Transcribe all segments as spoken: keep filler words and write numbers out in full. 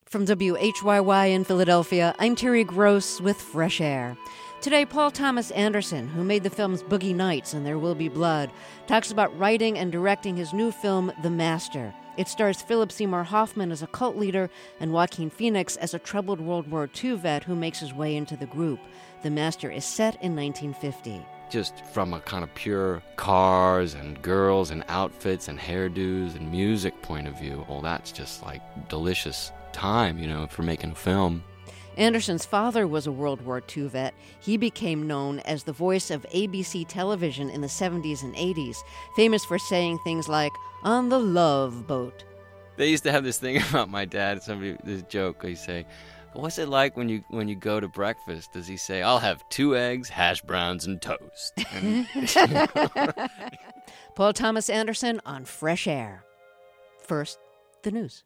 From W H Y Y in Philadelphia, I'm Terry Gross with Fresh Air. Today, Paul Thomas Anderson, who made the films Boogie Nights and There Will Be Blood, talks about writing and directing his new film, The Master. It stars Philip Seymour Hoffman as a cult leader and Joaquin Phoenix as a troubled World War Two vet who makes his way into the group. The Master is set in nineteen fifty. Just from a kind of pure cars and girls and outfits and hairdos and music point of view, well, that's just like delicious time, you know, for making a film. Anderson's father was a World War Two vet. He became known as the voice of A B C television in the seventies and eighties, famous for saying things like, "On the Love Boat." They used to have this thing about my dad, somebody, this joke, they say, what's it like when you when you go to breakfast? Does he say, I'll have two eggs, hash browns, and toast? And, Paul Thomas Anderson on Fresh Air. First, the news.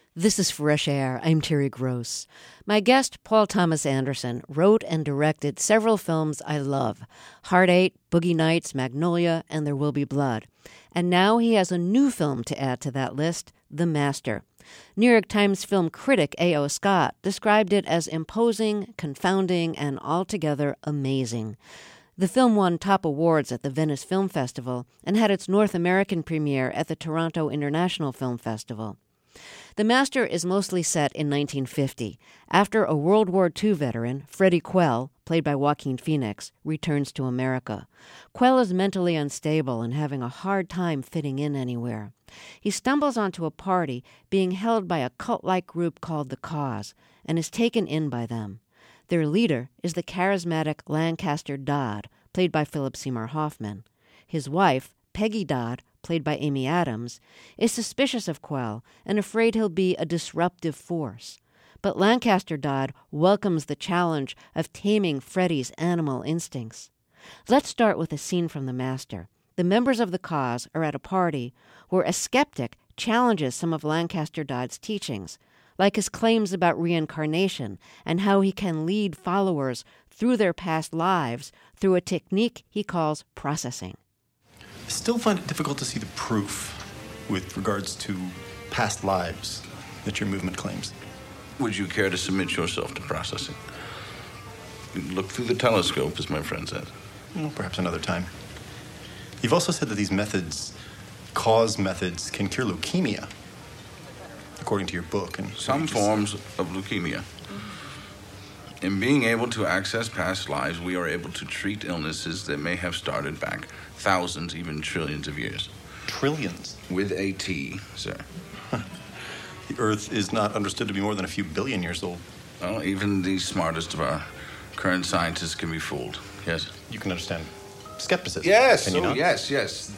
This is Fresh Air. I'm Terry Gross. My guest, Paul Thomas Anderson, wrote and directed several films I love: Heart Eight, Boogie Nights, Magnolia, and There Will Be Blood. And now he has a new film to add to that list, The Master. New York Times film critic A O. Scott described it as imposing, confounding, and altogether amazing. The film won top awards at the Venice Film Festival and had its North American premiere at the Toronto International Film Festival. The Master is mostly set in nineteen fifty, after a World War Two veteran, Freddie Quell, played by Joaquin Phoenix, returns to America. Quell is mentally unstable and having a hard time fitting in anywhere. He stumbles onto a party being held by a cult-like group called The Cause and is taken in by them. Their leader is the charismatic Lancaster Dodd, played by Philip Seymour Hoffman. His wife, Peggy Dodd, played by Amy Adams, is suspicious of Quell and afraid he'll be a disruptive force. But Lancaster Dodd welcomes the challenge of taming Freddie's animal instincts. Let's start with a scene from The Master. The members of The Cause are at a party where a skeptic challenges some of Lancaster Dodd's teachings, like his claims about reincarnation and how he can lead followers through their past lives through a technique he calls processing. I still find it difficult to see the proof with regards to past lives that your movement claims. Would you care to submit yourself to processing? Look through the telescope, as my friend said. Well, perhaps another time. You've also said that these methods, cause methods, can cure leukemia, according to your book. And some forms of leukemia. In being able to access past lives, we are able to treat illnesses that may have started back thousands, even trillions of years. Trillions? With a T, sir. The Earth is not understood to be more than a few billion years old. Well, even the smartest of our current scientists can be fooled, yes? You can understand skepticism. Yes, can you oh, not? yes, yes.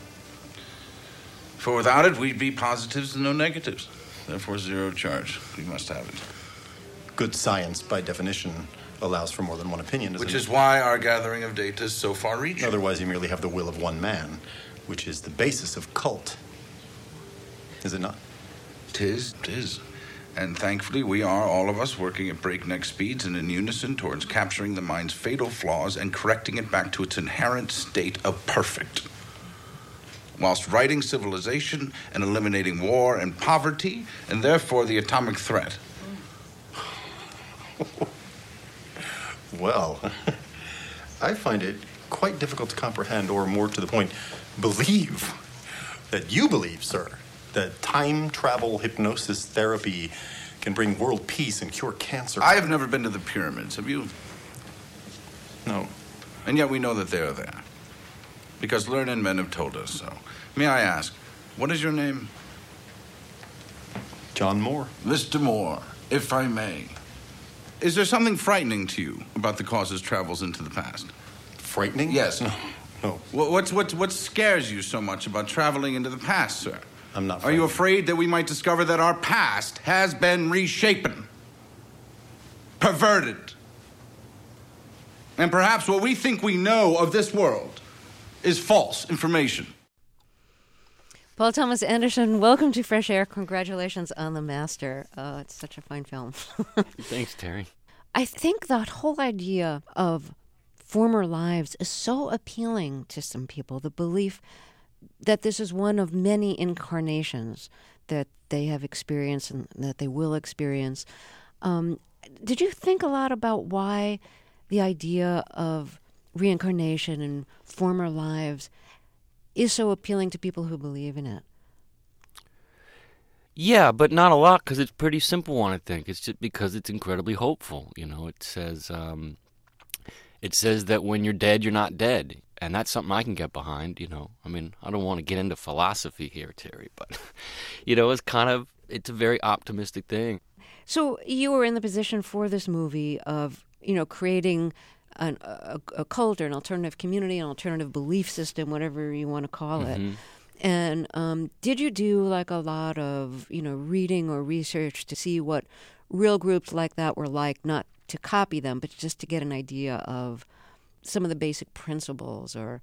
For without it, we'd be positives and no negatives. Therefore, zero charge. We must have it. Good science, by definition, allows for more than one opinion, doesn't Which it? is why our gathering of data is so far-reaching. Otherwise, you merely have the will of one man, which is the basis of cult. Is it not? Tis, tis. And thankfully, we are, all of us, working at breakneck speeds and in unison towards capturing the mind's fatal flaws and correcting it back to its inherent state of perfect. Whilst righting civilization and eliminating war and poverty, and therefore the atomic threat. Well, I find it quite difficult to comprehend, or more to the point, believe that you believe, sir, that time travel hypnosis therapy can bring world peace and cure cancer. I have never been to the pyramids. Have you? No. And yet we know that they are there. Because learned men have told us so. May I ask, what is your name? John Moore. Mister Moore, if I may. Is there something frightening to you about the Cause's travels into the past? Frightening? Yes. No. No. What, what's, what, what scares you so much about traveling into the past, sir? I'm not Are frightened. you afraid that we might discover that our past has been reshapen, perverted, and perhaps what we think we know of this world is false information? Paul Thomas Anderson, welcome to Fresh Air. Congratulations on The Master. Uh, it's such a fine film. Thanks, Terry. I think that whole idea of former lives is so appealing to some people, the belief that this is one of many incarnations that they have experienced and that they will experience. Um, did you think a lot about why the idea of reincarnation and former lives is so appealing to people who believe in it? Yeah, but not a lot, because it's pretty simple one, I think. It's just because it's incredibly hopeful. You know, it says um, it says that when you're dead, you're not dead. And that's something I can get behind, you know. I mean, I don't want to get into philosophy here, Terry, but, you know, it's kind of, it's a very optimistic thing. So you were in the position for this movie of, you know, creating an, a, a cult or an alternative community, an alternative belief system, whatever you want to call it. Mm-hmm. And um, did you do like a lot of, you know, reading or research to see what real groups like that were like, not to copy them, but just to get an idea of some of the basic principles? Or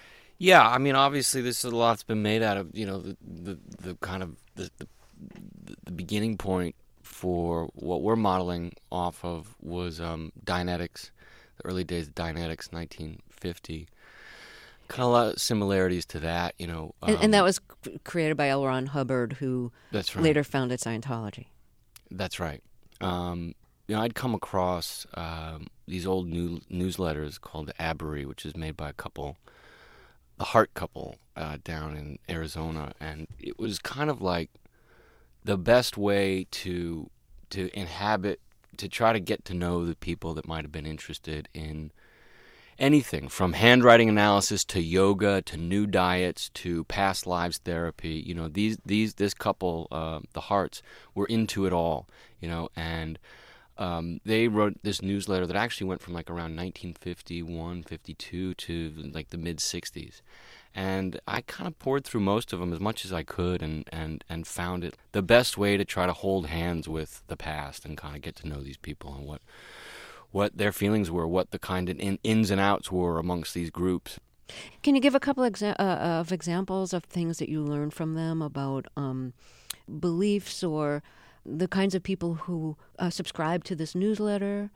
Yeah, I mean, obviously, this is a lot's been made out of, you know, the the, the kind of the, the beginning point for what we're modeling off of was um, Dianetics, the early days of Dianetics, nineteen fifty. Kind of a lot of similarities to that, you know. Um, and, and that was c- created by L. Ron Hubbard, who that's right. later founded Scientology. That's right. Um, you know, I'd come across um, these old new newsletters called Abery, which is made by a couple, the Hart couple uh, down in Arizona, and it was kind of like the best way to to inhabit, to try to get to know the people that might have been interested in anything from handwriting analysis to yoga to new diets to past lives therapy. You know, these these this couple, uh, the Harts, were into it all. You know, and um, they wrote this newsletter that actually went from like around nineteen fifty-one, fifty-two to like the mid sixties. And I kind of poured through most of them as much as I could, and, and, and found it the best way to try to hold hands with the past and kind of get to know these people and what what their feelings were, what the kind of in, ins and outs were amongst these groups. Can you give a couple exa- uh, of examples of things that you learned from them about um, beliefs or the kinds of people who uh, subscribe to this newsletter?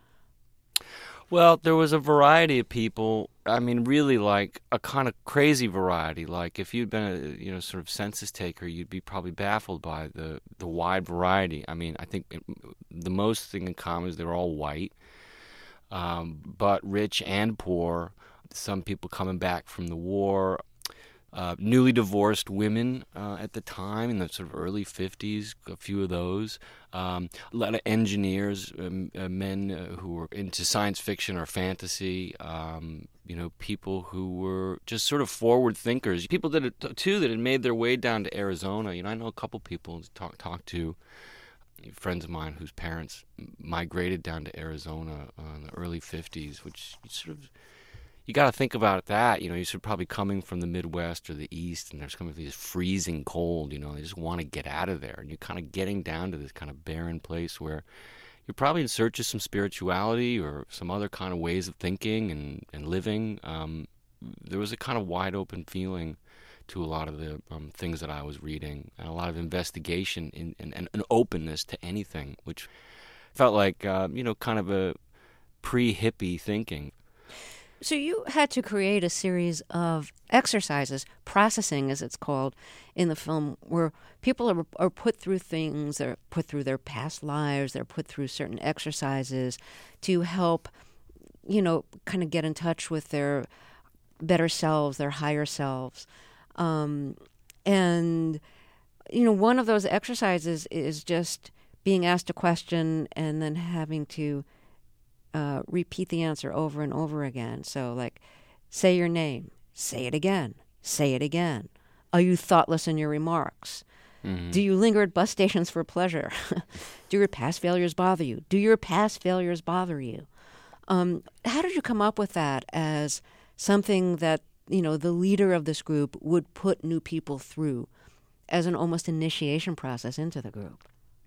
Well, there was a variety of people. I mean, really, like a kind of crazy variety. Like if you'd been a you know sort of census taker, you'd be probably baffled by the the wide variety. I mean, I think it, the most thing in common is they're all white, um, but rich and poor. Some people coming back from the war. Uh, newly divorced women uh, at the time in the sort of early fifties, a few of those. Um, a lot of engineers, um, uh, men uh, who were into science fiction or fantasy. Um, you know, people who were just sort of forward thinkers. People that had, too that had made their way down to Arizona. You know, I know a couple people talk talk to friends of mine whose parents migrated down to Arizona uh, in the early fifties, which sort of. You got to think about that, you know, you're sort of probably coming from the Midwest or the East, and there's coming from this freezing cold, you know, they just want to get out of there. And you're kind of getting down to this kind of barren place where you're probably in search of some spirituality or some other kind of ways of thinking and, and living. Um, there was a kind of wide open feeling to a lot of the um, things that I was reading, and a lot of investigation in, and, and an openness to anything, which felt like, uh, you know, kind of a pre-hippie thinking. So you had to create a series of exercises, processing as it's called in the film, where people are, are put through things, they're put through their past lives, they're put through certain exercises to help, you know, kind of get in touch with their better selves, their higher selves. Um, and, you know, one of those exercises is just being asked a question and then having to Uh, repeat the answer over and over again. So, like, say your name, say it again, say it again. Are you thoughtless in your remarks? Mm-hmm. Do you linger at bus stations for pleasure? Do your past failures bother you? Do your past failures bother you? Um, how did you come up with that as something that, you know, the leader of this group would put new people through as an almost initiation process into the group?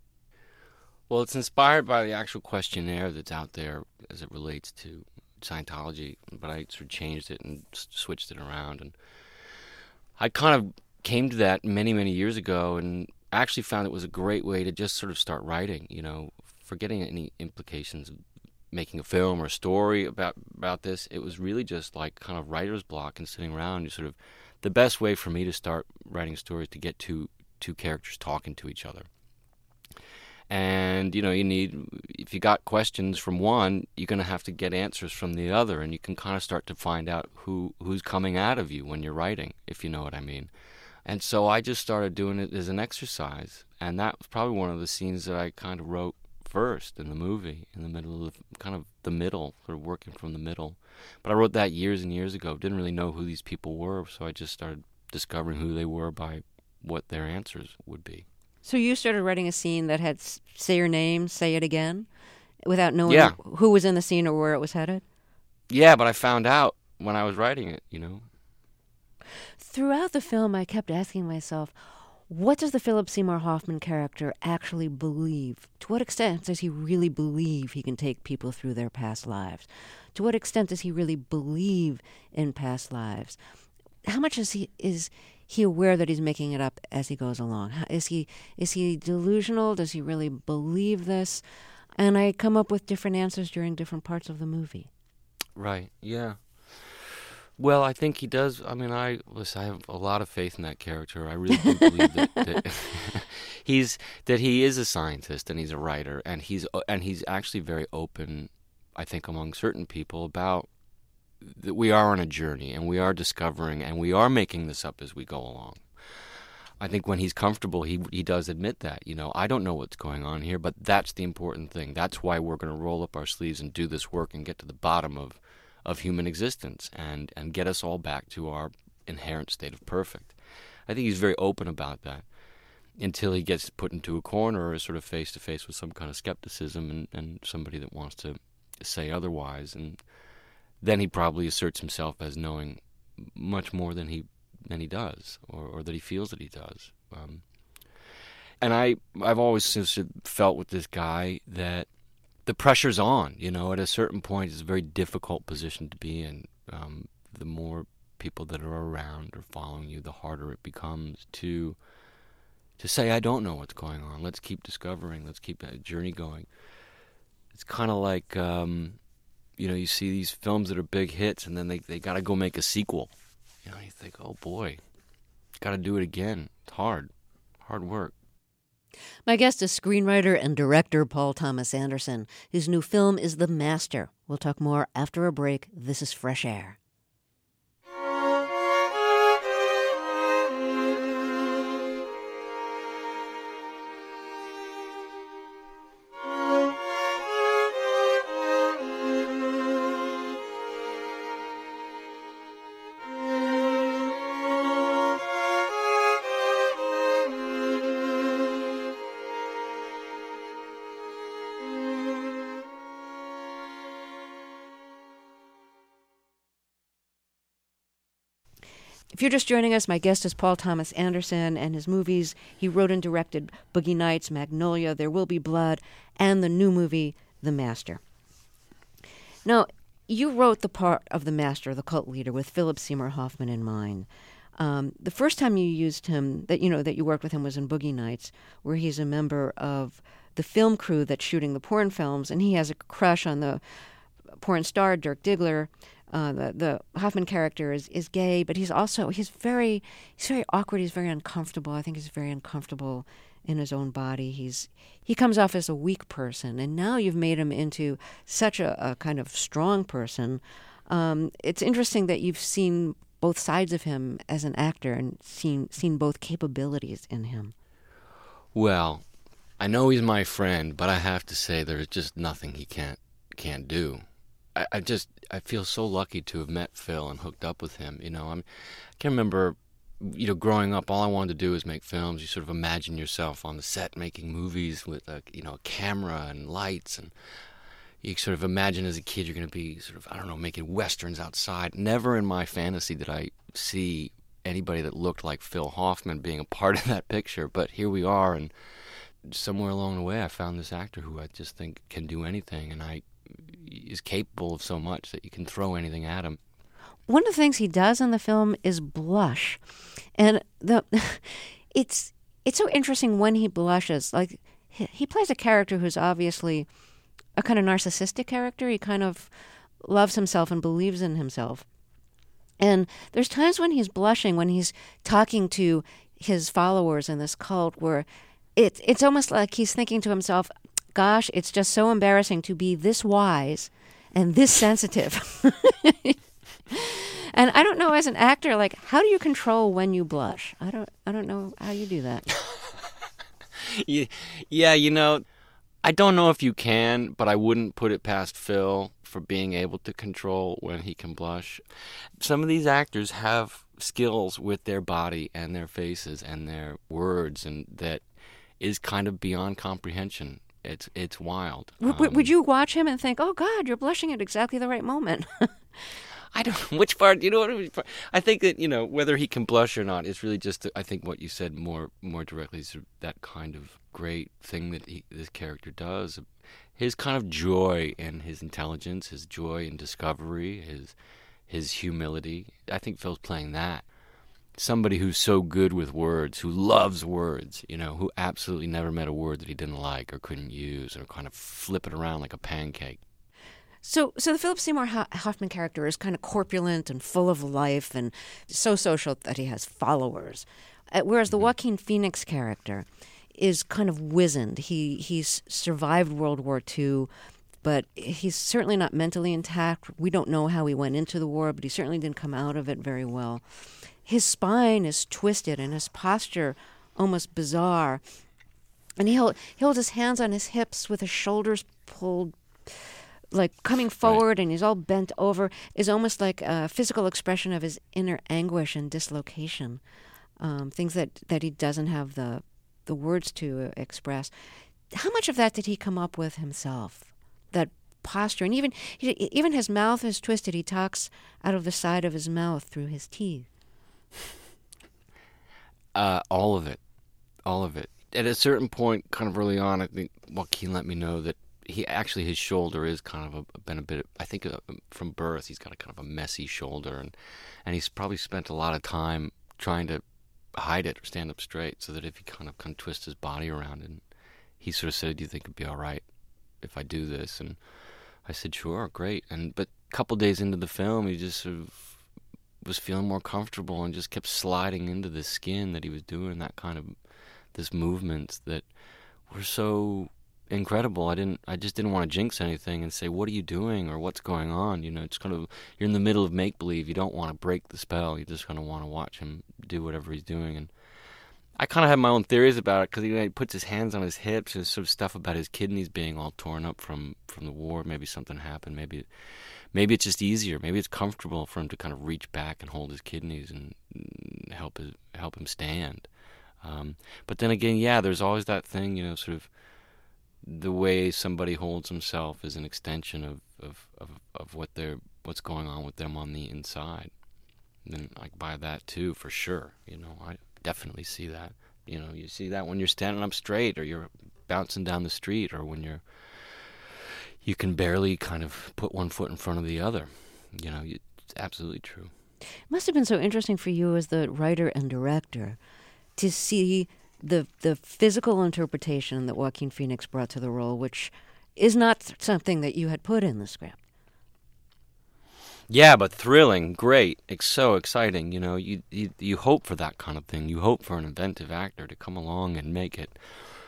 Well, it's inspired by the actual questionnaire that's out there as it relates to Scientology, but I sort of changed it and s- switched it around. And I kind of came to that many, many years ago and actually found it was a great way to just sort of start writing, you know, forgetting any implications of making a film or a story about, about this. It was really just like kind of writer's block and sitting around. And sort of the best way for me to start writing stories to get two, two characters talking to each other. And, you know, you need, if you got questions from one, you're going to have to get answers from the other, and you can kind of start to find out who who's coming out of you when you're writing, if you know what I mean. And so I just started doing it as an exercise, and that was probably one of the scenes that I kind of wrote first in the movie, in the middle of, kind of the middle, sort of working from the middle. But I wrote that years and years ago, didn't really know who these people were, so I just started discovering who they were by what their answers would be. So you started writing a scene that had say your name, say it again, without knowing yeah. who was in the scene or where it was headed? Yeah, but I found out when I was writing it, you know. Throughout the film, I kept asking myself, what does the Philip Seymour Hoffman character actually believe? To what extent does he really believe he can take people through their past lives? To what extent does he really believe in past lives? How much is he is he aware that he's making it up as he goes along? How, is he is he delusional? Does he really believe this? And I come up with different answers during different parts of the movie. Right, yeah. Well, I think he does. I mean, I listen, I have a lot of faith in that character. I really do believe that, that he's that he is a scientist and he's a writer, and he's and he's actually very open, I think, among certain people about that we are on a journey and we are discovering and we are making this up as we go along. I think when he's comfortable, he he does admit that. You know, I don't know what's going on here, but that's the important thing. That's why we're going to roll up our sleeves and do this work and get to the bottom of, of human existence and, and get us all back to our inherent state of perfect. I think he's very open about that until he gets put into a corner or is sort of face-to-face with some kind of skepticism and, and somebody that wants to say otherwise. And then he probably asserts himself as knowing much more than he than he does, or, or that he feels that he does. Um, and I, I've always sort of felt with this guy that the pressure's on. You know, at a certain point, it's a very difficult position to be in. Um, the more people that are around or following you, the harder it becomes to to say, I don't know what's going on. Let's keep discovering. Let's keep that journey going. It's kind of like, um, you know, you see these films that are big hits, and then they, they got to go make a sequel. You know, you think, oh boy, got to do it again. It's hard, hard work. My guest is screenwriter and director Paul Thomas Anderson. His new film is The Master. We'll talk more after a break. This is Fresh Air. If you're just joining us, my guest is Paul Thomas Anderson, and his movies, he wrote and directed Boogie Nights, Magnolia, There Will Be Blood, and the new movie, The Master. Now, you wrote the part of the Master, the cult leader, with Philip Seymour Hoffman in mind. Um, the first time you used him, that you know, that you worked with him was in Boogie Nights, where he's a member of the film crew that's shooting the porn films, and he has a crush on the porn star, Dirk Diggler. Uh, the the Hoffman character is, is gay, but he's also he's very he's very awkward. He's very uncomfortable. I think he's very uncomfortable in his own body. He's he comes off as a weak person, and now you've made him into such a, a kind of strong person. Um, it's interesting that you've seen both sides of him as an actor and seen seen both capabilities in him. Well, I know he's my friend, but I have to say there's just nothing he can't can't do. I, I just I feel so lucky to have met Phil and hooked up with him. You know, I'm, I can remember, you know, growing up, all I wanted to do was make films. You sort of imagine yourself on the set making movies with a, you know, a camera and lights, and you sort of imagine as a kid you're going to be sort of, I don't know, making westerns outside. Never in my fantasy did I see anybody that looked like Phil Hoffman being a part of that picture. But here we are, and somewhere along the way I found this actor who I just think can do anything, and I is capable of so much that you can throw anything at him. One of the things he does in the film is blush, and the it's it's so interesting when he blushes. Like he, he plays a character who's obviously a kind of narcissistic character. He kind of loves himself and believes in himself. And there's times when he's blushing, when he's talking to his followers in this cult, where it, it's almost like he's thinking to himself, gosh, it's just so embarrassing to be this wise and this sensitive. And I don't know, as an actor, like, how do you control when you blush? I don't I don't know how you do that. Yeah, you know, I don't know if you can, but I wouldn't put it past Phil for being able to control when he can blush. Some of these actors have skills with their body and their faces and their words, and that is kind of beyond comprehension. It's it's wild. W- um, would you watch him and think, oh, God, you're blushing at exactly the right moment? I don't know which part, you know what I think that, you know, whether he can blush or not is really just, I think what you said more more directly is that kind of great thing that he, this character does. His kind of joy in his intelligence, his joy in discovery, his his humility. I think Phil's playing that. somebody who's so good with words, who loves words, you know, who absolutely never met a word that he didn't like or couldn't use, or kind of flip it around like a pancake. So, so the Philip Seymour Hoffman character is kind of corpulent and full of life and so social that he has followers, uh, whereas the mm-hmm. Joaquin Phoenix character is kind of wizened. He he's survived World War Two, but he's certainly not mentally intact. We don't know how he went into the war, but he certainly didn't come out of it very well. His spine is twisted and his posture almost bizarre. And he, hold, he holds his hands on his hips with his shoulders pulled, like coming forward, right. And he's all bent over. It's almost like a physical expression of his inner anguish and dislocation, um, things that, that he doesn't have the, the words to express. How much of that did he come up with himself, that posture? And even, he, even his mouth is twisted. He talks out of the side of his mouth through his teeth. Uh, all of it. All of it. At a certain point, kind of early on, I think Joaquin let me know that he actually, his shoulder is kind of a, been a bit, I think uh, from birth, he's got a kind of a messy shoulder, and, and he's probably spent a lot of time trying to hide it or stand up straight so that if he kind of, kind of twists his body around, and he sort of said, do you think it'd be all right if I do this? And I said, sure, great. And but a couple days into the film, he just sort of was feeling more comfortable and just kept sliding into the skin that he was doing that kind of this movements that were so incredible. I didn't I just didn't want to jinx anything and say, what are you doing or what's going on? You know, it's kind of, you're in the middle of make believe. You don't want to break the spell. You just kind of want to watch him do whatever he's doing. And I kind of have my own theories about it because you know, he puts his hands on his hips and sort of stuff about his kidneys being all torn up from, from the war. Maybe something happened. Maybe maybe it's just easier. Maybe it's comfortable for him to kind of reach back and hold his kidneys and help his, help him stand. Um, but then again, yeah, there's always that thing, you know, sort of the way somebody holds himself is an extension of, of, of, of what they're what's going on with them on the inside. And I buy that too, for sure. You know, I definitely see that. You know, you see that when you're standing up straight or you're bouncing down the street or when you're you can barely kind of put one foot in front of the other. You know, it's absolutely true. It must have been so interesting for you as the writer and director to see the the physical interpretation that Joaquin Phoenix brought to the role, which is not something that you had put in the script. Yeah, but thrilling, great. It's so exciting. You know, you, you you hope for that kind of thing. You hope for an inventive actor to come along and make it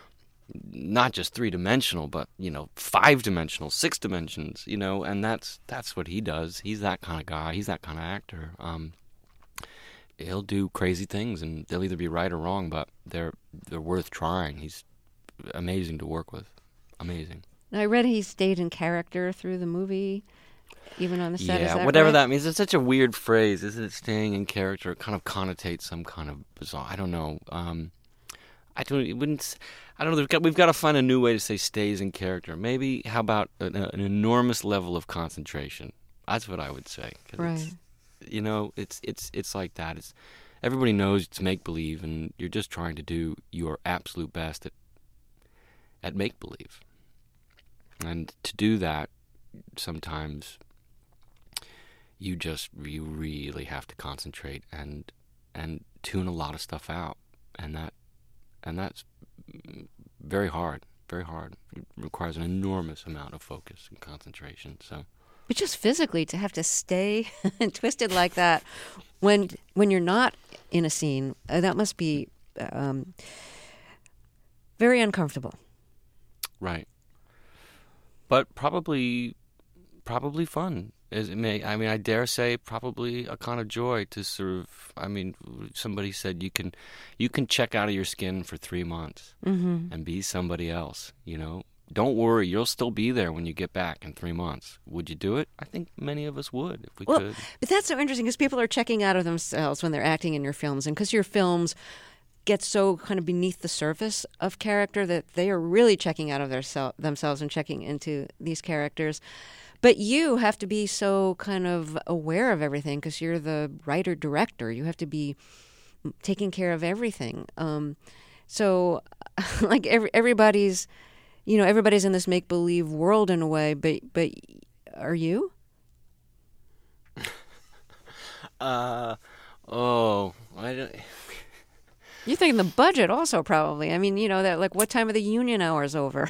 not just three-dimensional, but, you know, five-dimensional, six dimensions, you know, and that's that's what he does. He's that kind of guy. He's that kind of actor. Um, he'll do crazy things, and they'll either be right or wrong, but they're they're worth trying. He's amazing to work with. Amazing. Now, I read he stayed in character through the movie, even on the set. Yeah, Is that whatever right? that means. It's such a weird phrase, isn't it? Staying in character. It kind of connotates some kind of bizarre. I don't know. Um, I don't. It wouldn't. I don't know. We've got, we've got to find a new way to say stays in character. Maybe. How about an, an enormous level of concentration? That's what I would say. 'Cause right. It's, you know, it's it's it's like that. It's everybody knows it's make believe, and you're just trying to do your absolute best at at make believe. And to do that, sometimes you just you really have to concentrate and and tune a lot of stuff out, and that and that's very hard, very hard. It requires an enormous amount of focus and concentration. So, but just physically to have to stay twisted like that when when you're not in a scene, uh, that must be um, very uncomfortable. Right. But probably, probably fun. As it may, I mean, I dare say, probably a kind of joy to sort of. I mean, somebody said you can, you can check out of your skin for three months mm-hmm. and be somebody else. You know, don't worry, you'll still be there when you get back in three months. Would you do it? I think many of us would if we well, could. But that's so interesting because people are checking out of themselves when they're acting in your films, and because your films get so kind of beneath the surface of character that they are really checking out of their sel- themselves and checking into these characters. But you have to be so kind of aware of everything because you're the writer-director. You have to be taking care of everything. Um, so, like every, everybody's, you know, everybody's in this make-believe world in a way. But but are you? uh, Oh, I don't... You're thinking the budget also, probably. I mean, you know, that like what time are the union hours over?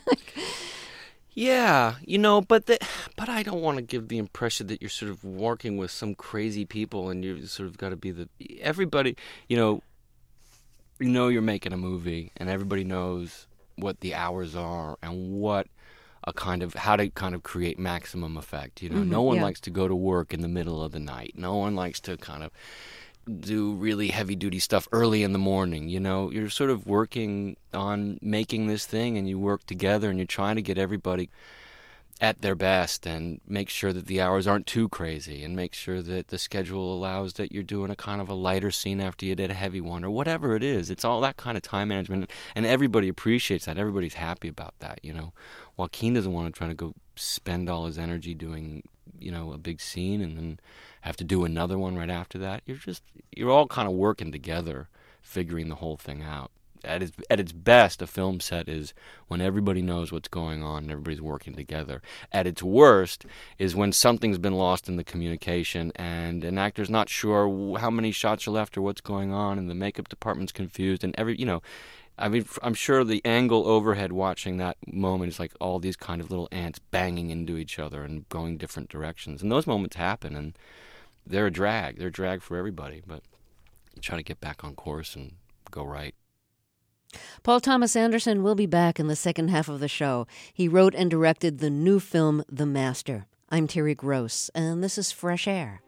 Yeah, you know, but the, but I don't want to give the impression that you're sort of working with some crazy people and you sort of got to be the... Everybody, you know, you know you're making a movie and everybody knows what the hours are and what a kind of... how to kind of create maximum effect, you know. Mm-hmm, no one yeah. likes to go to work in the middle of the night. No one likes to kind of do really heavy-duty stuff early in the morning, you know. You're sort of working on making this thing, and you work together, and you're trying to get everybody at their best and make sure that the hours aren't too crazy and make sure that the schedule allows that you're doing a kind of a lighter scene after you did a heavy one or whatever it is. It's all that kind of time management, and everybody appreciates that. Everybody's happy about that, you know. Joaquin doesn't want to try to go spend all his energy doing, you know, a big scene and then have to do another one right after that. You're just, you're all kind of working together, figuring the whole thing out. At its, at its best, a film set is when everybody knows what's going on and everybody's working together. At its worst is when something's been lost in the communication and an actor's not sure how many shots are left or what's going on and the makeup department's confused and every, you know, I mean, I'm sure the angle overhead watching that moment is like all these kind of little ants banging into each other and going different directions. And those moments happen and they're a drag. They're a drag for everybody, but you try to get back on course and go right. Paul Thomas Anderson will be back in the second half of the show. He wrote and directed the new film, The Master. I'm Terry Gross, and this is Fresh Air.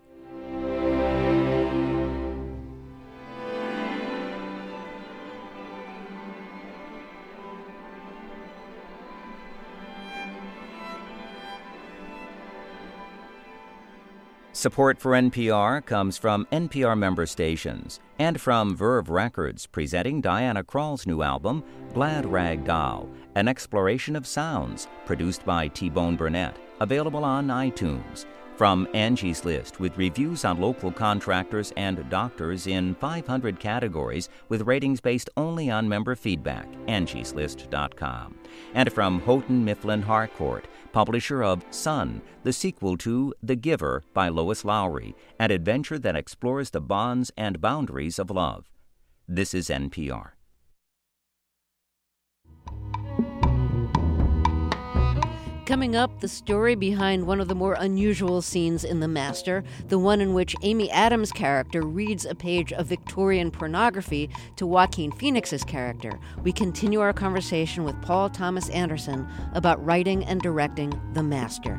Support for N P R comes from N P R member stations and from Verve Records, presenting Diana Krall's new album, Glad Rag Doll, an exploration of sounds, produced by T-Bone Burnett, available on iTunes. From Angie's List, with reviews on local contractors and doctors in five hundred categories, with ratings based only on member feedback, angies list dot com. And from Houghton Mifflin Harcourt, publisher of Sun, the sequel to The Giver by Lois Lowry, an adventure that explores the bonds and boundaries of love. This is N P R. Coming up, the story behind one of the more unusual scenes in The Master, the one in which Amy Adams' character reads a page of Victorian pornography to Joaquin Phoenix's character. We continue our conversation with Paul Thomas Anderson about writing and directing The Master.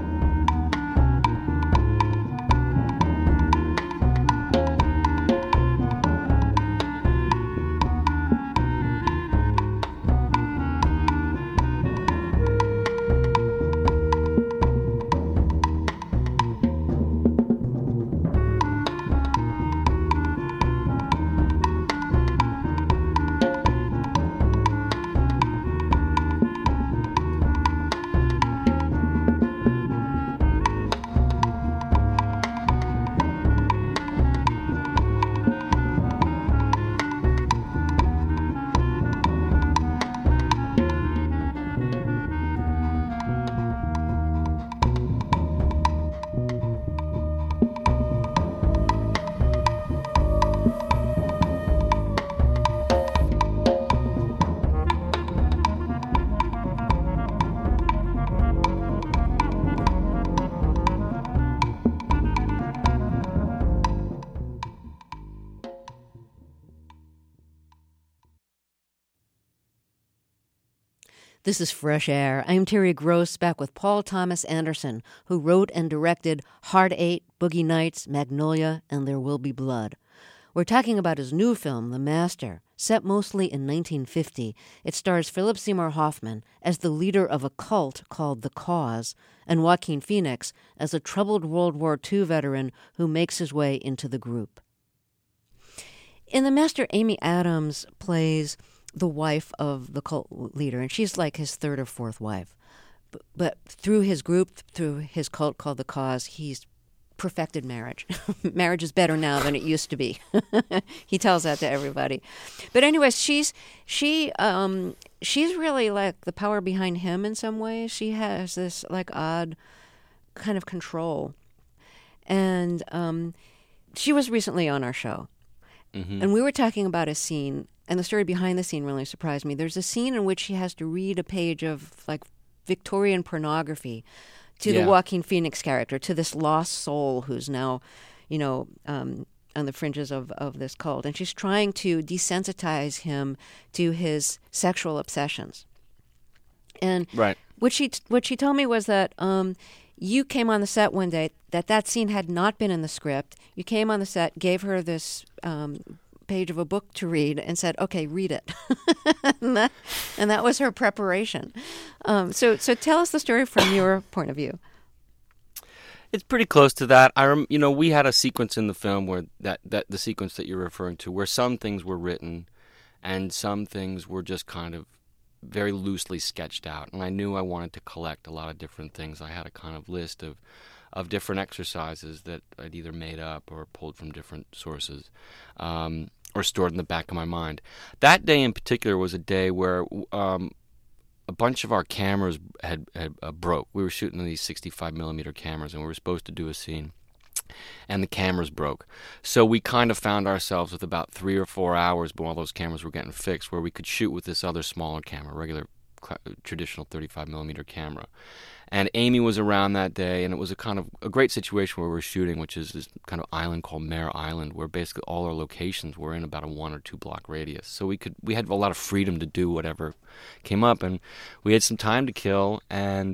This is Fresh Air. I'm Terry Gross, back with Paul Thomas Anderson, who wrote and directed Hard Eight, Boogie Nights, Magnolia, and There Will Be Blood. We're talking about his new film, The Master, set mostly in nineteen fifty. It stars Philip Seymour Hoffman as the leader of a cult called The Cause, and Joaquin Phoenix as a troubled World War Two veteran who makes his way into the group. In The Master, Amy Adams plays the wife of the cult leader, and she's like his third or fourth wife. But, but through his group, through his cult called The Cause, he's perfected marriage. Marriage is better now than it used to be. He tells that to everybody. But anyways, she's she um she's really like the power behind him in some ways. She has this like odd kind of control. And um she was recently on our show, Mm-hmm. and we were talking about a scene, and the story behind the scene really surprised me. There's a scene in which she has to read a page of like Victorian pornography to Yeah. the Joaquin Phoenix character, to this lost soul who's now, you know, um, on the fringes of, of this cult. And she's trying to desensitize him to his sexual obsessions. And Right. what she what she told me was that um, you came on the set one day, that that scene had not been in the script. You came on the set, gave her this um, page of a book to read, and said, "Okay, read it." and, that, and that was her preparation. Um, so, so tell us the story from your point of view. It's pretty close to that. I, rem- you know, we had a sequence in the film where that, that the sequence that you're referring to, where some things were written, and some things were just kind of very loosely sketched out. And I knew I wanted to collect a lot of different things. I had a kind of list of, of different exercises that I'd either made up or pulled from different sources, um, or stored in the back of my mind. That day in particular was a day where um, a bunch of our cameras had, had uh, broke. We were shooting these sixty-five millimeter cameras, and we were supposed to do a scene, and the cameras broke. So we kind of found ourselves with about three or four hours while those cameras were getting fixed, where we could shoot with this other smaller camera, regular traditional thirty-five millimeter camera. And Amy was around that day, and it was a kind of a great situation where we were shooting, which is this kind of island called Mare Island, where basically all our locations were in about a one or two block radius. So we could we had a lot of freedom to do whatever came up, and we had some time to kill. And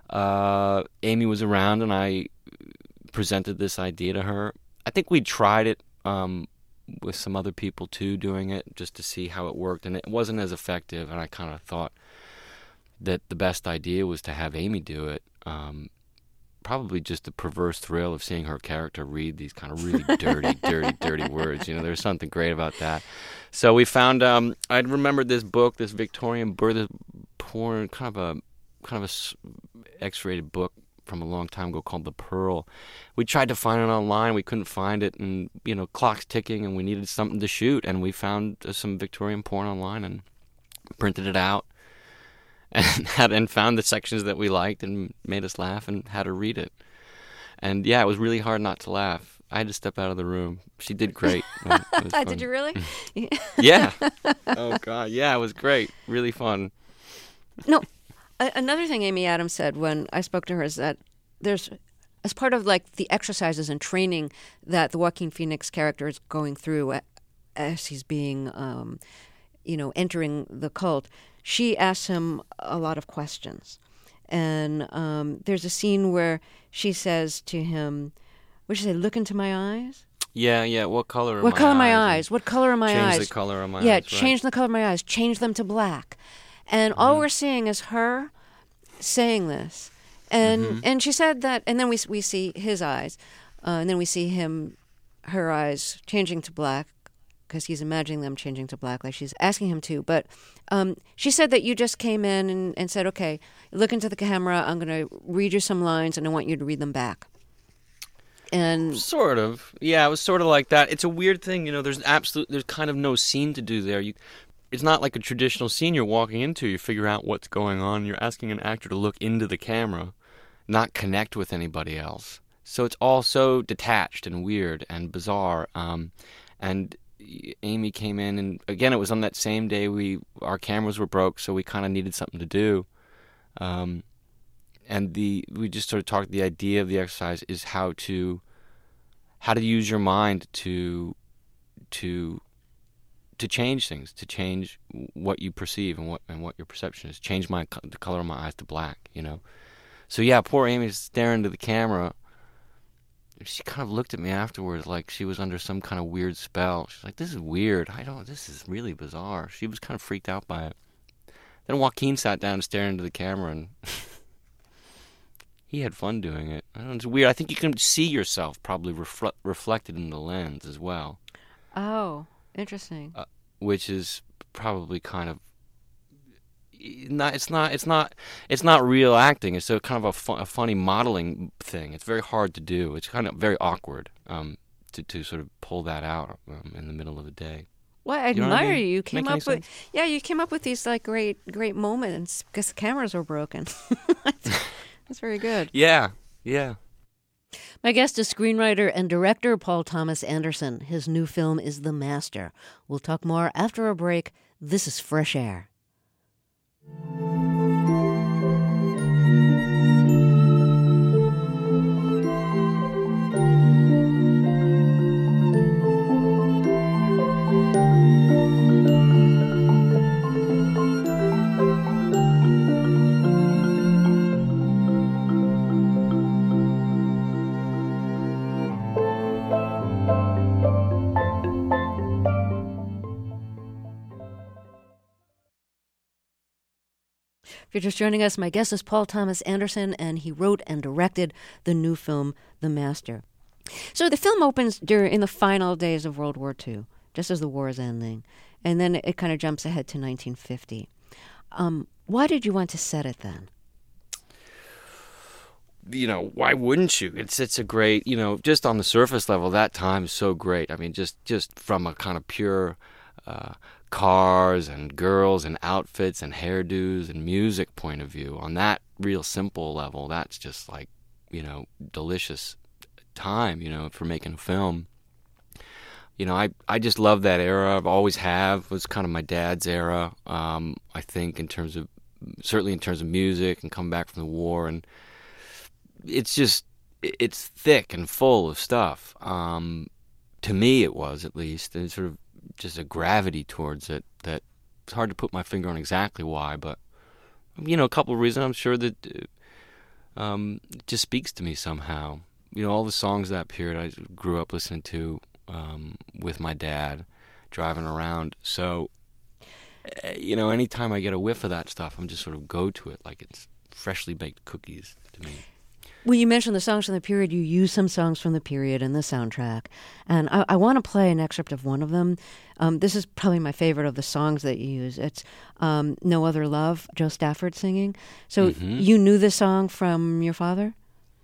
uh, Amy was around, and I presented this idea to her. I think we tried it um, with some other people too, doing it just to see how it worked, and it wasn't as effective. And I kind of thought that the best idea was to have Amy do it. Um, probably just the perverse thrill of seeing her character read these kind of really dirty, dirty, dirty words. You know, there's something great about that. So we found. Um, I'd remembered this book, this Victorian birth porn, kind of a kind of a s- X-rated book from a long time ago called The Pearl. We tried to find it online. We couldn't find it, and you know, clock's ticking, and we needed something to shoot. And we found uh, some Victorian porn online and printed it out. And had and found the sections that we liked and made us laugh and had her read it. And yeah, it was really hard not to laugh. I had to step out of the room. She did great. It was fun. Did you really? Yeah. Oh God, yeah, it was great. Really fun. No, a- another thing Amy Adams said when I spoke to her is that there's, as part of like the exercises and training that the Joaquin Phoenix character is going through as he's being, um, you know, entering the cult, she asks him a lot of questions. And um, there's a scene where she says to him, what did she say, look into my eyes? Yeah, yeah. What color are What my color are my eyes? eyes? What color are my Change eyes? the color of my yeah, eyes. Yeah, change the color of my eyes. Change them to black. And all we're seeing is her saying this. And Mm-hmm. and she said that, and then we we see his eyes. Uh, and then we see him, her eyes changing to black, because he's imagining them changing to black, like she's asking him to. But um, she said that you just came in and, and said, okay, look into the camera, I'm going to read you some lines, and I want you to read them back. And Sort of. Yeah, it was sort of like that. It's a weird thing, you know, there's absolute, there's kind of no scene to do there. You, it's not like a traditional scene you're walking into. You figure out what's going on. You're asking an actor to look into the camera, not connect with anybody else. So it's all so detached and weird and bizarre. Um, and Amy came in, and again, it was on that same day we our cameras were broke, so we kind of needed something to do. Um, and the we just sort of talked. The idea of the exercise is how to how to use your mind to to to change things, to change what you perceive and what and what your perception is. Change my the color of my eyes to black, you know. So yeah, poor Amy's staring into the camera. She kind of looked at me afterwards like she was under some kind of weird spell. She's like, this is weird. I don't, this is really bizarre. She was kind of freaked out by it. Then Joaquin sat down and stared into the camera, and he had fun doing it. I don't know, it's weird. I think you can see yourself probably refle- reflected in the lens as well. oh, interesting. Uh, which is probably kind of not. It's not. It's not. It's not real acting. It's a kind of a, fu- a funny modeling thing. It's very hard to do. It's kind of very awkward um, to to sort of pull that out um, in the middle of the day. Well, I You know what I admire mean? you. You came Make any up with sense? yeah, you came up with these like great great moments because the cameras were broken. That's very good. Yeah. Yeah. My guest is screenwriter and director Paul Thomas Anderson. His new film is The Master. We'll talk more after a break. This is Fresh Air. If you're just joining us, my guest is Paul Thomas Anderson, and he wrote and directed the new film, The Master. So the film opens during in the final days of World War Two, just as the war is ending, and then it kind of jumps ahead to nineteen fifty. Um, why did you want to set it then? You know, why wouldn't you? It's it's a great, you know, just on the surface level, that time is so great. I mean, just, just from a kind of pure uh, cars and girls and outfits and hairdos and music point of view, on that real simple level, that's just like, you know, delicious time, you know, for making a film. You know, I, I just love that era. I've always have. It was kind of my dad's era, um, I think, in terms of, certainly in terms of music and coming back from the war. And it's just, it's thick and full of stuff. Um, to me, it was, at least. And sort of just a gravity towards it that it's hard to put my finger on exactly why, but, you know, a couple of reasons. I'm sure that um, it just speaks to me somehow. You know, all the songs of that period I grew up listening to um, with my dad, driving around. So, you know, anytime I get a whiff of that stuff, I'm just sort of go to it like it's freshly baked cookies to me. Well, you mentioned the songs from the period. You use some songs from the period in the soundtrack. And I, I want to play an excerpt of one of them. Um, this is probably my favorite of the songs that you use. It's um, No Other Love, Joe Stafford singing. So Mm-hmm. you knew this song from your father?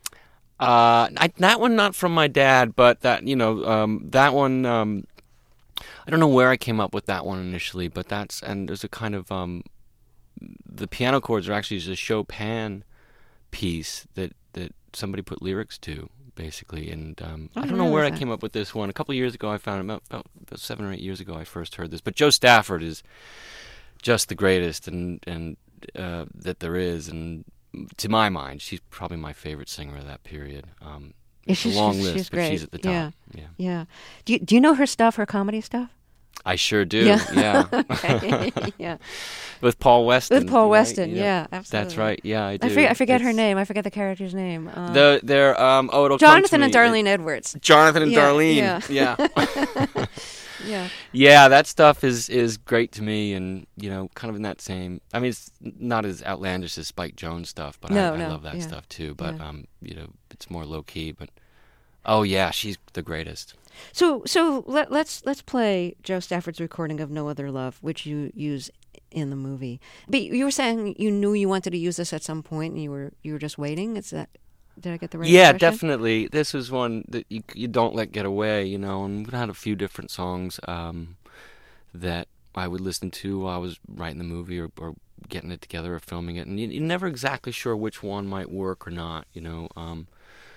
Uh, I, that one not from my dad, but that, you know, um, that one, um, I don't know where I came up with that one initially, but that's, and there's a kind of, um, the piano chords are actually just a Chopin piece that, that somebody put lyrics to, basically. And um, I I didn't don't know where I realize that. came up with this one. A couple of years ago I found it, about, about, about seven or eight years ago I first heard this. But Joe Stafford is just the greatest and, and uh, that there is. And to my mind, she's probably my favorite singer of that period. Um, Yeah, it's a she's- long she's- list, she's but great. she's at the top. Yeah. Yeah. Yeah. Do you, do you know her stuff, her comedy stuff? I sure do. Yeah. Yeah. Okay. Yeah. With Paul Weston. With Paul right? Weston, Yeah. yeah, absolutely. That's right. Yeah, I do. I forget, I forget her It's- name. I forget the character's name. Um, The they're um oh it'll come to Jonathan and me. Darlene Edwards. Jonathan and Yeah, Darlene. yeah. Yeah. Yeah. Yeah, that stuff is is great to me, and you know, kind of in that same. I mean, it's not as outlandish as Spike Jones stuff, but No, I, I no, love that yeah, stuff too. But yeah. um, you know, it's more low key. But oh yeah, she's the greatest. So so let, let's let's play Joe Stafford's recording of No Other Love, which you use in the movie. But you were saying you knew you wanted to use this at some point, and you were you were just waiting. Is that did I get the right? Yeah, impression? definitely. This is one that you you don't let get away, you know. And we had a few different songs um, that I would listen to while I was writing the movie or, or getting it together or filming it, and you, you're never exactly sure which one might work or not, you know. Um,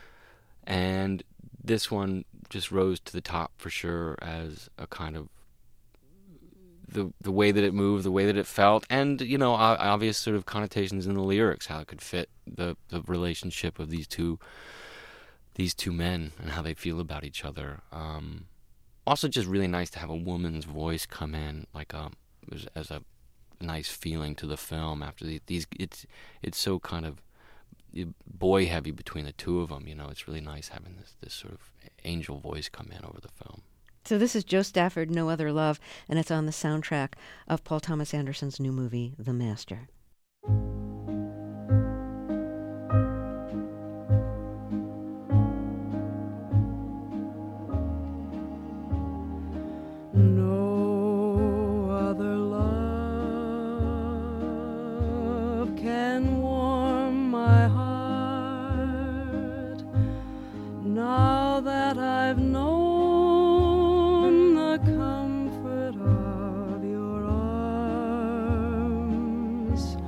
and this one just rose to the top for sure as a kind of the the way that it moved, the way that it felt, and you know, o- obvious sort of connotations in the lyrics, how it could fit the the relationship of these two these two men and how they feel about each other. Um, also, just really nice to have a woman's voice come in, like a as, as a nice feeling to the film. After the, these, it's it's so kind of boy heavy between the two of them. You know, it's really nice having this this sort of angel voice come in over the film. So this is Joe Stafford, No Other Love, and it's on the soundtrack of Paul Thomas Anderson's new movie, The Master. No other love can warm my heart now that I've known the comfort of your arms.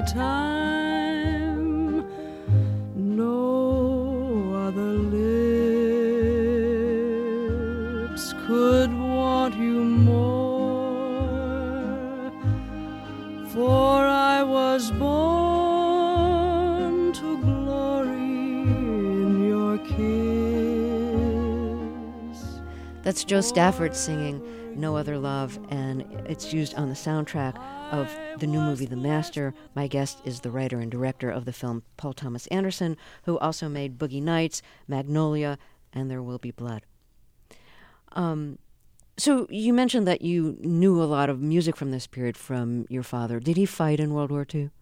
time. No other lips could want you more, for I was born to glory in your kiss. That's Joe Stafford singing No Other Love, and it's used on the soundtrack of the new movie The Master. My guest is the writer and director of the film, Paul Thomas Anderson, who also made Boogie Nights, Magnolia, and There Will Be Blood. Um, so you mentioned that you knew a lot of music from this period from your father. Did he fight in World War Two?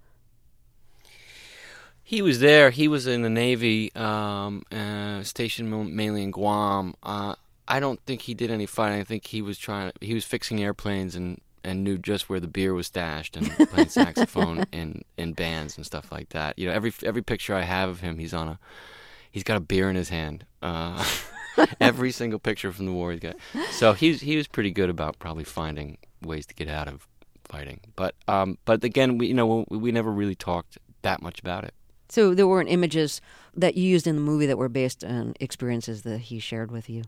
He was there. He was in the Navy, um, uh, stationed mainly in Guam. Uh, I don't think he did any fighting. I think he was trying. He was fixing airplanes and, and knew just where the beer was stashed and playing saxophone in, in bands and stuff like that. You know, every every picture I have of him, he's on a, he's got a beer in his hand. Uh, every single picture from the war, he's got. So he's he was pretty good about probably finding ways to get out of fighting. But um, but again, we you know we, we never really talked that much about it. So there weren't images that you used in the movie that were based on experiences that he shared with you?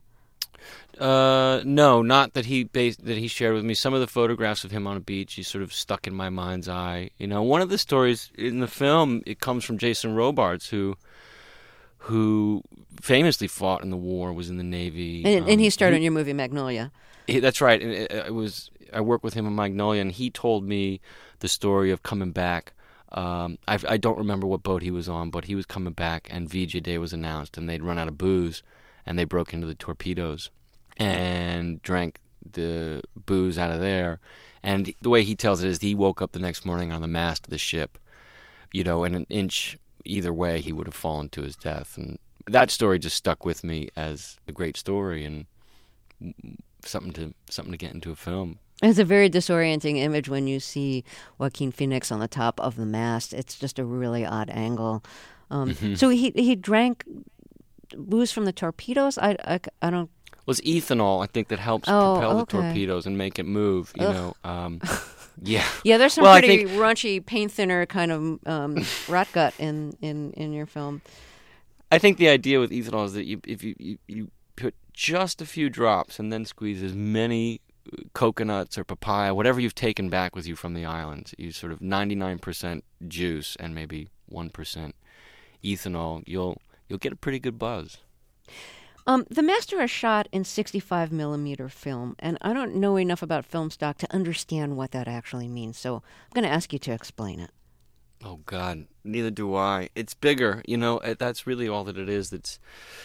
Uh, no, not that he based, that he shared with me. Some of the photographs of him on a beach, he sort of stuck in my mind's eye. You know, one of the stories in the film, it comes from Jason Robards, who who famously fought in the war, was in the Navy. And, um, and he starred he, in your movie Magnolia. He, that's right. And it, it was I worked with him in Magnolia, and he told me the story of coming back. Um, I, I don't remember what boat he was on, but he was coming back, and V J Day was announced, and they'd run out of booze. And they broke into the torpedoes and drank the booze out of there. And the way he tells it is he woke up the next morning on the mast of the ship, you know, and an inch either way he would have fallen to his death. And that story just stuck with me as a great story and something to something to get into a film. It's a very disorienting image when you see Joaquin Phoenix on the top of the mast. It's just a really odd angle. Um, mm-hmm. So he he drank booze from the torpedoes? I, I, I don't... Well, it's ethanol, I think, that helps oh, propel okay. the torpedoes and make it move, you Ugh. know. Um, yeah. Yeah, there's some well, pretty think... raunchy, paint thinner kind of um, rat gut in, in, in your film. I think the idea with ethanol is that you, if you, you, you put just a few drops and then squeeze as many coconuts or papaya, whatever you've taken back with you from the islands, you sort of ninety-nine percent juice and maybe one percent ethanol, you'll... you'll get a pretty good buzz. Um, the Master is shot in sixty-five millimeter film, and I don't know enough about film stock to understand what that actually means, so I'm going to ask you to explain it. Oh, God, neither do I. It's bigger, you know, that's really all that it is. That's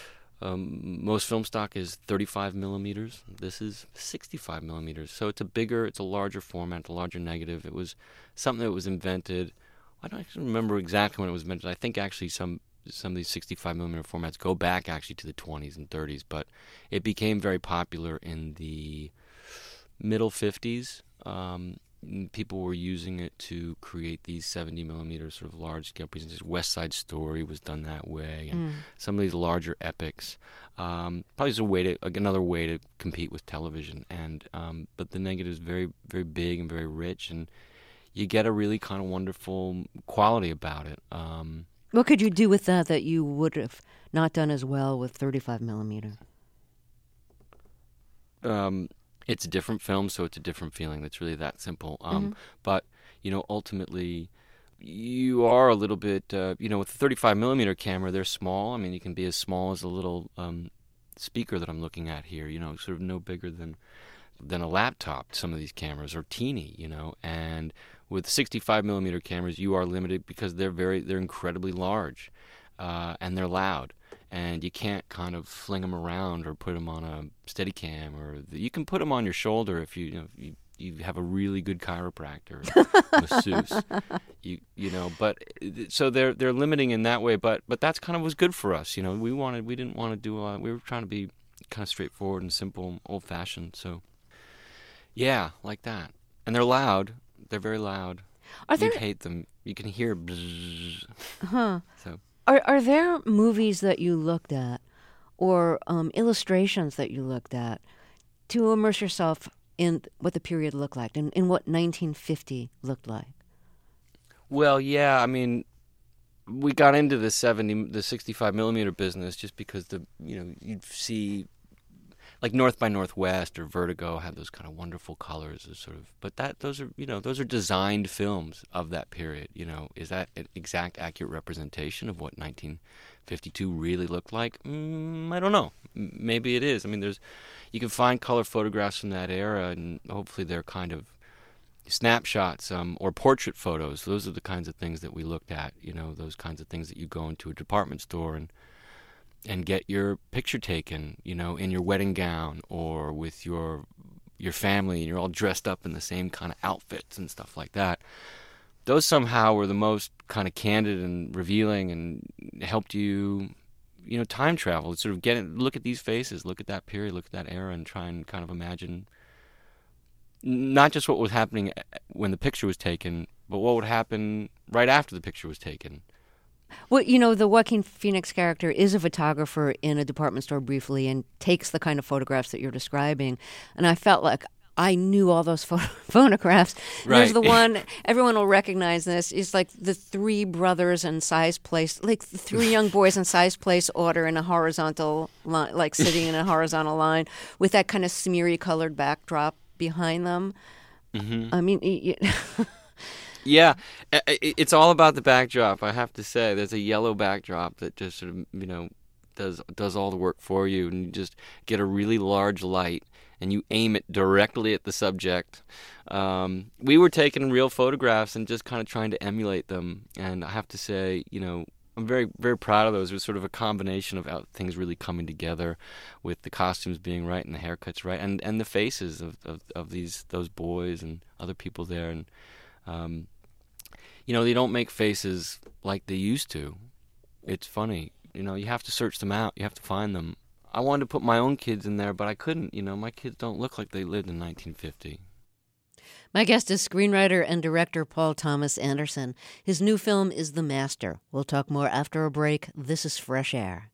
um, most film stock is thirty-five millimeters. This is sixty-five millimeters, so it's a bigger, it's a larger format, a larger negative. It was something that was invented, I don't actually remember exactly when it was invented. I think actually some some of these sixty-five millimeter formats go back actually to the twenties and thirties, but it became very popular in the middle fifties. Um, people were using it to create these seventy millimeter sort of large scale presentations. West Side Story was done that way, and mm. some of these larger epics. Um, probably is a way to another way to compete with television, and um, but the negative is very very big and very rich, and you get a really kind of wonderful quality about it. Um, What could you do with that that you would have not done as well with thirty-five millimeter? Um, it's a different film, so it's a different feeling. That's really that simple. Um, mm-hmm. But, you know, ultimately, you are a little bit, uh, you know, with the thirty-five millimeter camera, they're small. I mean, you can be as small as a little um, speaker that I'm looking at here, you know, sort of no bigger than than a laptop, some of these cameras, are teeny, you know, and with sixty-five millimeter cameras, you are limited because they're very, they're incredibly large, uh, and they're loud, and you can't kind of fling them around or put them on a Steadicam, or the, you can put them on your shoulder if you, you know, if you, you have a really good chiropractor, masseuse, you you know, but so they're they're limiting in that way, but but that's kind of was good for us, you know. We wanted, we didn't want to do a lot. We were trying to be kind of straightforward and simple, old fashioned, so yeah, like that, and they're loud. They're very loud. Are there... You'd hate them. You can hear bzzz. Huh. So. Are are there movies that you looked at or um, illustrations that you looked at to immerse yourself in what the period looked like and in what nineteen fifty looked like? Well, yeah, I mean, we got into the seventy, the sixty-five millimeter business just because the, you know, you'd see, like North by Northwest or Vertigo had those kind of wonderful colors, of sort of. But that, those are, you know, those are designed films of that period. You know, is that an exact, accurate representation of what nineteen fifty-two really looked like? Mm, I don't know. M- maybe it is. I mean, there's, you can find color photographs from that era, and hopefully they're kind of snapshots um, or portrait photos. Those are the kinds of things that we looked at, you know, those kinds of things that you go into a department store and and get your picture taken, you know, in your wedding gown or with your your family, and you're all dressed up in the same kind of outfits and stuff like that. Those somehow were the most kind of candid and revealing and helped you, you know, time travel. Sort of get it, look at these faces, look at that period, look at that era, and try and kind of imagine not just what was happening when the picture was taken, but what would happen right after the picture was taken. Well, you know, the Joaquin Phoenix character is a photographer in a department store briefly and takes the kind of photographs that you're describing. And I felt like I knew all those pho- photographs. Right. There's the one, everyone will recognize this. It's like the three brothers in size place, like the three young boys in size place order in a horizontal line, like sitting in a horizontal line with that kind of smeary colored backdrop behind them. Mm-hmm. I mean, y- y- Yeah, it's all about the backdrop, I have to say. There's a yellow backdrop that just sort of, you know, does does all the work for you, and you just get a really large light, and you aim it directly at the subject. Um, we were taking real photographs and just kind of trying to emulate them, and I have to say, you know, I'm very, very proud of those. It was sort of a combination of how things really coming together, with the costumes being right and the haircuts right, and, and the faces of, of, of these those boys and other people there. And um, you know, they don't make faces like they used to. It's funny. You know, you have to search them out. You have to find them. I wanted to put my own kids in there, but I couldn't. You know, my kids don't look like they lived in nineteen fifty. My guest is screenwriter and director Paul Thomas Anderson. His new film is The Master. We'll talk more after a break. This is Fresh Air.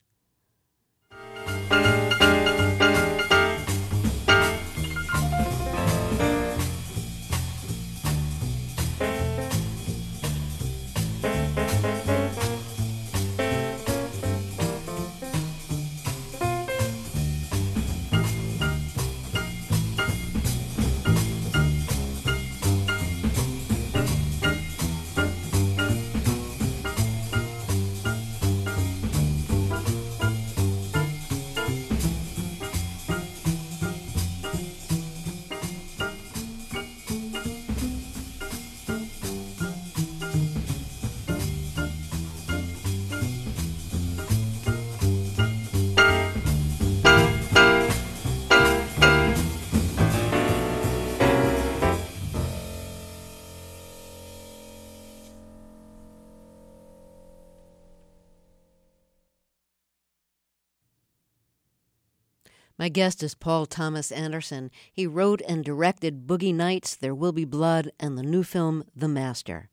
My guest is Paul Thomas Anderson. He wrote and directed Boogie Nights, There Will Be Blood, and the new film The Master.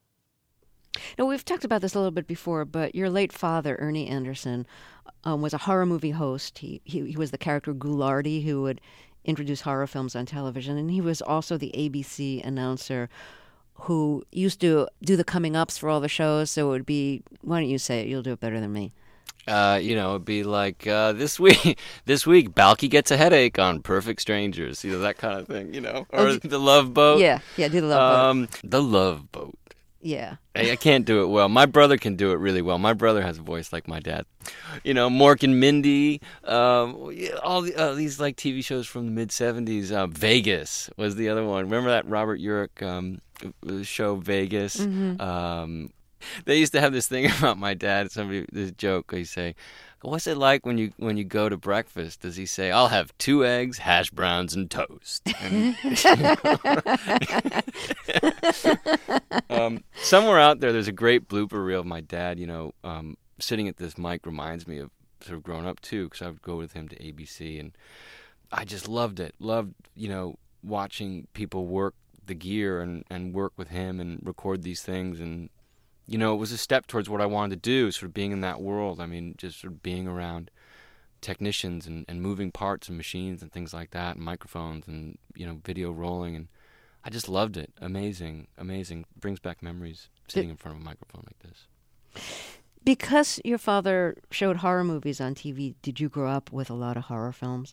Now, we've talked about this a little bit before, but your late father, Ernie Anderson, um, was a horror movie host. He, he he was the character Ghoulardi, who would introduce horror films on television, and he was also the A B C announcer who used to do the coming-ups for all the shows, so it would be, why don't you say it? You'll do it better than me. Uh, you know, it'd be like uh, this week. This week, Balky gets a headache on Perfect Strangers. You know, that kind of thing. You know, or Oh, the Love Boat. Yeah, yeah, do the Love Boat. Um, the Love Boat. Yeah. I, I can't do it well. My brother can do it really well. My brother has a voice like my dad. You know, Mork and Mindy. Um, yeah, all the, uh, these like T V shows from the mid seventies. Uh, Vegas was the other one. Remember that Robert Urich um, show Vegas? Mm-hmm. Um, They used to have this thing about my dad. Somebody, this joke. He'd say, "What's it like when you when you go to breakfast?" Does he say, "I'll have two eggs, hash browns, and toast"? And, um, somewhere out there, there's a great blooper reel of my dad. You know, um, sitting at this mic reminds me of sort of growing up too, because I would go with him to A B C, and I just loved it. Loved, you know, watching people work the gear and and work with him and record these things. And you know, it was a step towards what I wanted to do, sort of being in that world. I mean, just sort of being around technicians and, and moving parts and machines and things like that, and microphones and, you know, video rolling. And I just loved it. Amazing, amazing. Brings back memories sitting in front of a microphone like this. Because your father showed horror movies on T V, did you grow up with a lot of horror films?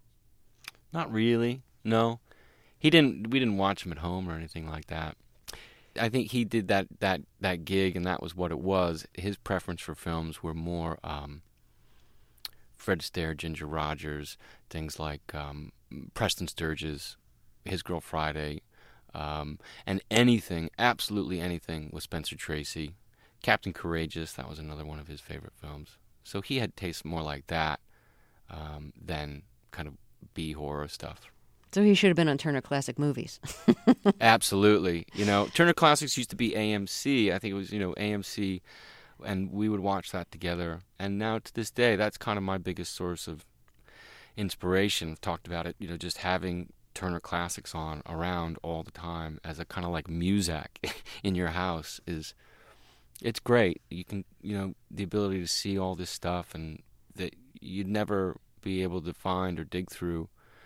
Not really. No, he didn't. We didn't watch him at home or anything like that. I think he did that that that gig, and that was what it was. His preference for films were more um, Fred Astaire, Ginger Rogers, things like um, Preston Sturges, His Girl Friday, um, and anything, absolutely anything with Spencer Tracy. Captain Courageous, that was another one of his favorite films. So he had tastes more like that um, than kind of B-horror stuff. So he should have been on Turner Classic Movies. Absolutely. You know, Turner Classics used to be A M C. I think it was, you know, A M C, and we would watch that together. And now to this day, that's kind of my biggest source of inspiration. I've talked about it, you know, just having Turner Classics on around all the time as a kind of like Muzak in your house is... It's great. You can, you know, the ability to see all this stuff and that you'd never be able to find or dig through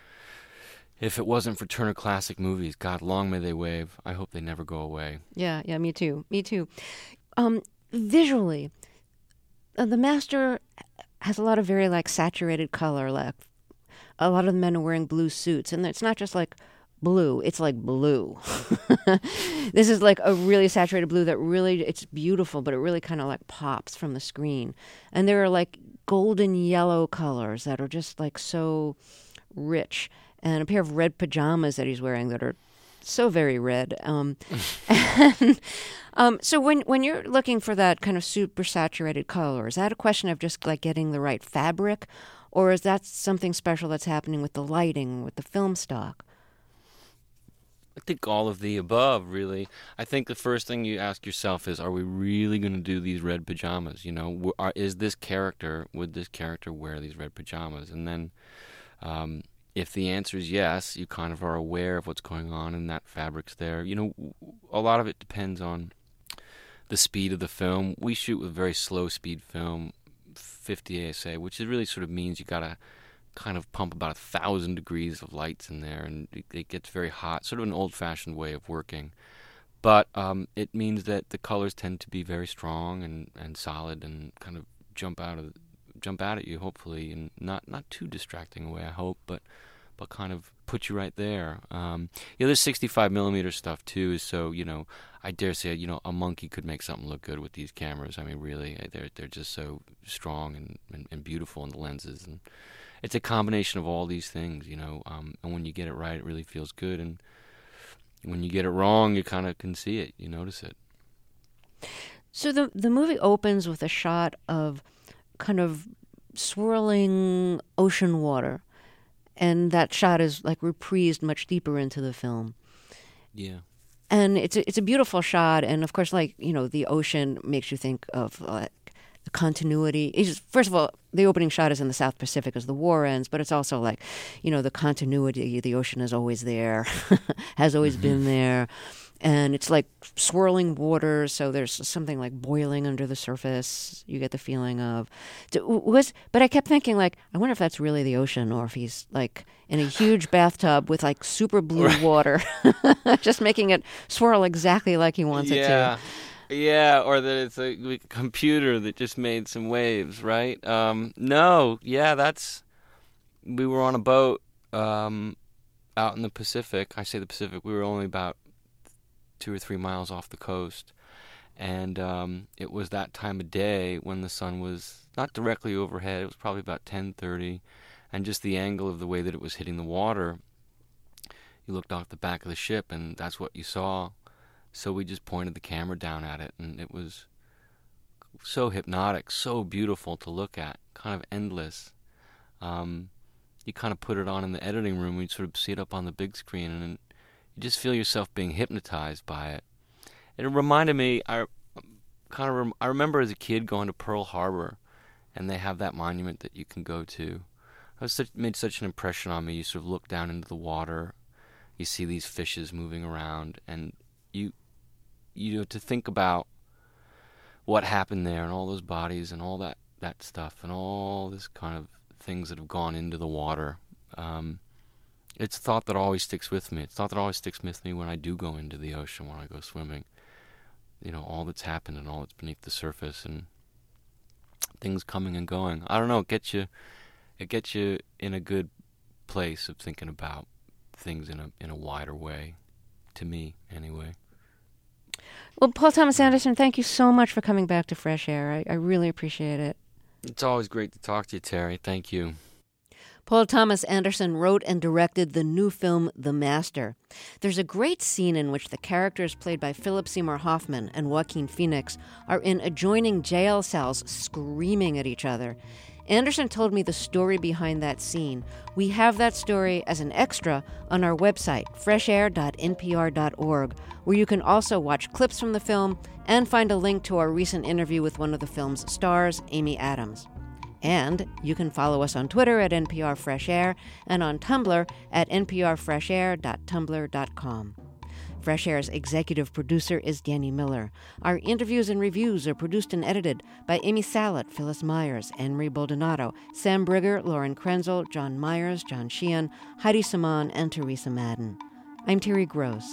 if it wasn't for Turner Classic Movies. God, long may they wave. I hope they never go away. Yeah, yeah, me too. Me too. Um, visually, uh, The Master has a lot of very, like, saturated color. Like, a lot of the men are wearing blue suits. And it's not just, like, blue, it's like blue. This is like a really saturated blue that really, it's beautiful, but it really kind of like pops from the screen. And there are like golden yellow colors that are just like so rich, and a pair of red pajamas that he's wearing that are so very red. Um, and, um, so when when you're looking for that kind of super saturated color, is that a question of just like getting the right fabric, or is that something special that's happening with the lighting, with the film stock? I think all of the above, really. I think the first thing you ask yourself is, are we really going to do these red pajamas? You know, are, is this character, would this character wear these red pajamas? And then um, if the answer is yes, you kind of are aware of what's going on and that fabric's there. You know, a lot of it depends on the speed of the film. We shoot with very slow speed film, fifty A S A, which is really sort of means you got to kind of pump about a thousand degrees of lights in there, and it, it gets very hot, sort of an old-fashioned way of working. But um, it means that the colors tend to be very strong and, and solid and kind of jump out of jump out at you, hopefully, and not, not too distracting away, I hope, but but kind of put you right there. Um, you know, this sixty-five millimeter stuff too is so, you know, I dare say, you know, a monkey could make something look good with these cameras. I mean, really, they're they're just so strong and, and, and beautiful in the lenses, and it's a combination of all these things, you know, um, and when you get it right, it really feels good, and when you get it wrong, you kind of can see it, you notice it. So the the movie opens with a shot of kind of swirling ocean water, and that shot is like reprised much deeper into the film. Yeah. And it's a, it's a beautiful shot, and of course, like, you know, the ocean makes you think of like the continuity. It's just, first of all, the opening shot is in the South Pacific as the war ends, but it's also like, you know, the continuity. The ocean is always there, has always mm-hmm. been there. And it's like swirling water, so there's something like boiling under the surface. You get the feeling of was, but I kept thinking, like, I wonder if that's really the ocean, or if he's like in a huge bathtub with like super blue right. water, just making it swirl exactly like he wants yeah. it to. Yeah, or that it's a computer that just made some waves, right? Um, no, yeah, that's. We were on a boat um, out in the Pacific. I say the Pacific. We were only about two or three miles off the coast, and um, it was that time of day when the sun was not directly overhead. It was probably about ten thirty, and just the angle of the way that it was hitting the water, you looked off the back of the ship, and that's what you saw. So we just pointed the camera down at it, and it was so hypnotic, so beautiful to look at, kind of endless. Um, you kind of put it on in the editing room, and you sort of see it up on the big screen, and you just feel yourself being hypnotized by it. And it reminded me, I kind of rem- I remember as a kid going to Pearl Harbor, and they have that monument that you can go to. It was such, made such an impression on me. You sort of look down into the water, you see these fishes moving around, and you, you know, to think about what happened there and all those bodies and all that, that stuff and all this kind of things that have gone into the water. Um, it's a thought that always sticks with me. It's a thought that always sticks with me when I do go into the ocean, when I go swimming. You know, all that's happened and all that's beneath the surface and things coming and going. I don't know, it gets you it gets you in a good place of thinking about things in a in a wider way, to me anyway. Well, Paul Thomas Anderson, thank you so much for coming back to Fresh Air. I, I really appreciate it. It's always great to talk to you, Terry. Thank you. Paul Thomas Anderson wrote and directed the new film The Master. There's a great scene in which the characters played by Philip Seymour Hoffman and Joaquin Phoenix are in adjoining jail cells screaming at each other. Anderson told me the story behind that scene. We have that story as an extra on our website, fresh air dot n p r dot org, where you can also watch clips from the film and find a link to our recent interview with one of the film's stars, Amy Adams. And you can follow us on Twitter at N P R Fresh Air and on Tumblr at n p r fresh air dot tumblr dot com. Fresh Air's executive producer is Danny Miller. Our interviews and reviews are produced and edited by Amy Salet, Phyllis Myers, Anne-Marie Baldonado, Sam Brigger, Lauren Krenzel, John Myers, John Sheehan, Heidi Saman, and Teresa Madden. I'm Terry Gross.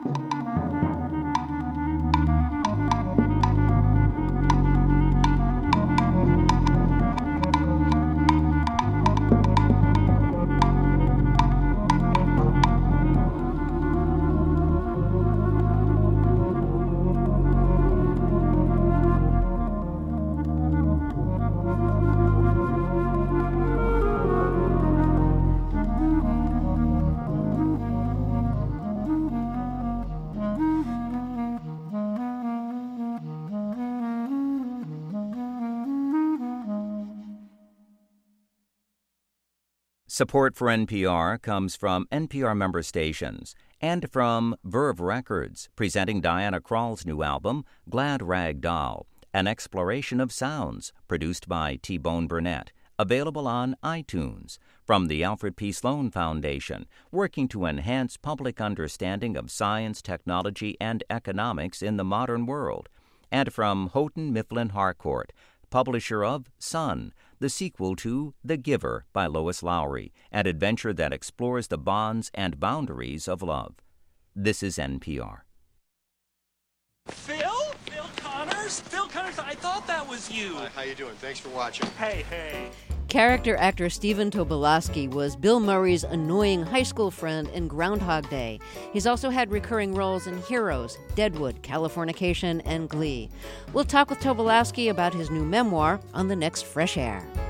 Support for N P R comes from N P R member stations and from Verve Records, presenting Diana Krall's new album, Glad Rag Doll, an exploration of sounds, produced by T-Bone Burnett, available on iTunes, from the Alfred P. Sloan Foundation, working to enhance public understanding of science, technology, and economics in the modern world, and from Houghton Mifflin Harcourt, publisher of Sun, the sequel to The Giver by Lois Lowry, an adventure that explores the bonds and boundaries of love. This is N P R. Phil? Phil Connors? Phil Connors, I thought that was you. Hi, how you doing? Thanks for watching. Hey, hey. Character actor Stephen Tobolowsky was Bill Murray's annoying high school friend in Groundhog Day. He's also had recurring roles in Heroes, Deadwood, Californication, and Glee. We'll talk with Tobolowsky about his new memoir on the next Fresh Air.